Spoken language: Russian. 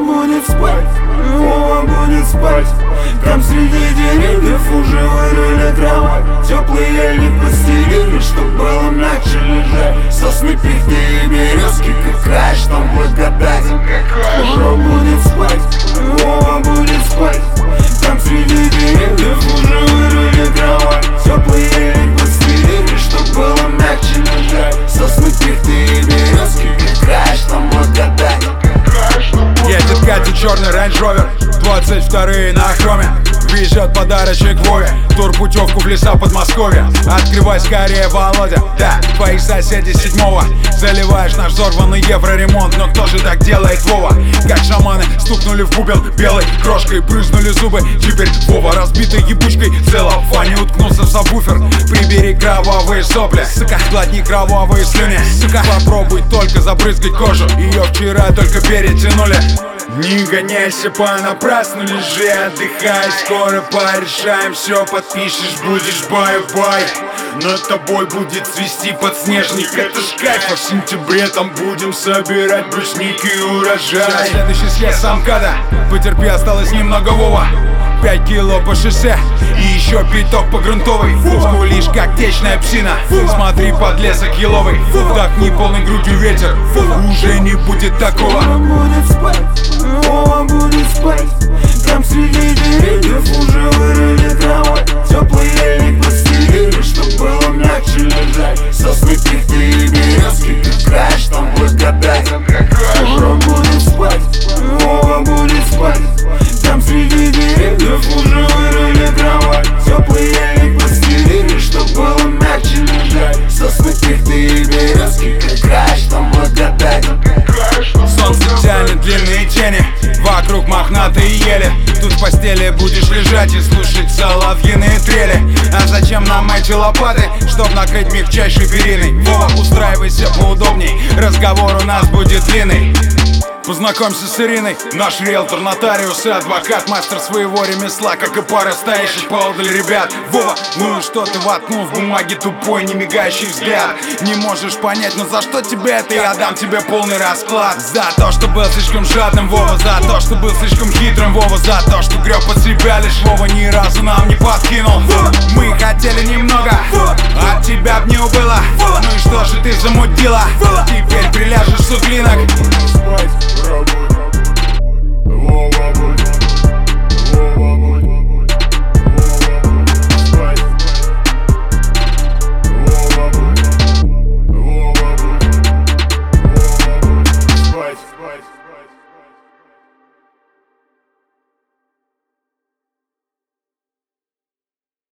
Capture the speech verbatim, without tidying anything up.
будет спать, Вова будет спать. Там среди деревьев уже вырыли кровать. Теплый ельник постелили, чтоб было мягче лежать. Сосны, пихты и березки, какая ж там благодать. Вова будет спать, Вова будет спать. Там среди деревьев уже вырыли кровать. Теплый ельник постелили, чтоб было мягче лежать. Сосны, пихты и березки, какая ж там благодать. Едет Катя черный Range Rover, двадцать вторые на хроме. Везет подарочек Вове, турпутевку в леса Подмосковья. Открывай скорее, Володя, да, твои соседи седьмого. Заливаешь наш взорванный евроремонт, но кто же так делает, Вова? Как шаманы стукнули в бубен белой крошкой, брызнули зубы. Теперь Вова разбитой ебучкой в целлофане уткнулся в сабвуфер. Прибери кровавые сопли, сука, глотни кровавые слюни, сука. Попробуй только забрызгать кожу, ее вчера только перетянули. Не гоняйся понапрасну, лежи, отдыхай. Скоро порешаем все, подпишешь, будешь бай-бай. Над тобой будет свисти подснежник, это ж кайф. А в сентябре там будем собирать брусник и урожай. Следующий съезд с МКАДа, потерпи, осталось немного, Вова. Пять кило по шоссе и еще пяток по грунтовой. Скулишь как течная псина, смотри, подлесок еловый. Вдохни полной грудью ветер, уже не будет такого. Вова будет спать, Вова будет спать. Там среди деревьев уже вырыли кровать. Теплый ельник постелили, чтоб было мягче лежать. Сосны, пихты и березки, какая ж там благодать. Вова будет спать, Вова будет спать. Там среди деревьев уже вырыли кровать. Теплый ельник постелили, чтоб было мягче лежать. Сосны, пихты и березки, какая ж там благодать. Солнце тянет длинные тени, вокруг мохнатые ели. Тут в постели будешь лежать и слушать соловьиные трели. А зачем нам эти лопаты? Чтоб накрыть мягчайшей периной. Вова, устраивайся поудобней, разговор у нас будет длинный. Познакомься с Ириной, наш риэлтор, нотариус и адвокат, мастер своего ремесла, как и пара стоящих поодаль ребят. Вова, ну и что ты воткнул в бумаге тупой, не мигающий взгляд? Не можешь понять, но за что тебе это? Я дам тебе полный расклад. За то, что был слишком жадным, Вова. За то, что был слишком хитрым, Вова. За то, что греб под себя лишь, Вова. Ни разу нам не подкинул. Мы хотели немного, от тебя б не убыло. Ну и что же ты замутила? Теперь приляжешь с углинок. Вова будет